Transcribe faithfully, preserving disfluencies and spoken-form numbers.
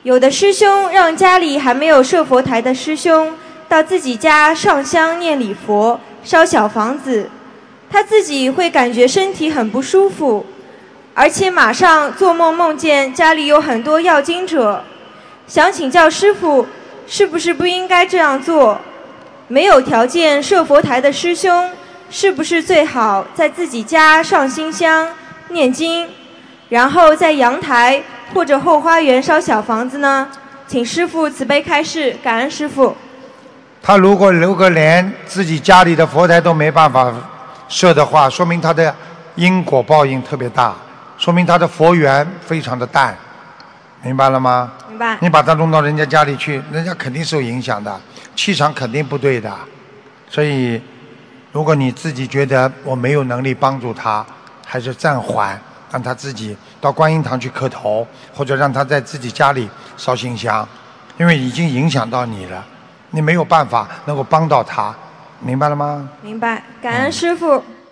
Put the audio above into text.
有的师兄让家里还没有设佛台的师兄到自己家上香念礼佛，烧小房子，他自己会感觉身体很不舒服，而且马上做梦梦见家里有很多要经者，想请教师父，是不是不应该这样做？没有条件设佛台的师兄，是不是最好在自己家上新香、念经，然后在阳台或者后花园烧小房子呢？请师父慈悲开示，感恩师父。 他如果如果连自己家里的佛台都没办法设的话，说明他的因果报应特别大，说明他的佛缘非常的淡，明白了吗？ 明白。 你把他弄到人家家里去，人家肯定受影响的，气场肯定不对的。所以如果你自己觉得我没有能力帮助他，还是暂缓，让他自己到观音堂去磕头，或者让他在自己家里烧新香，因为已经影响到你了，你没有办法能够帮到他，明白了吗？ 明白，感恩师父。嗯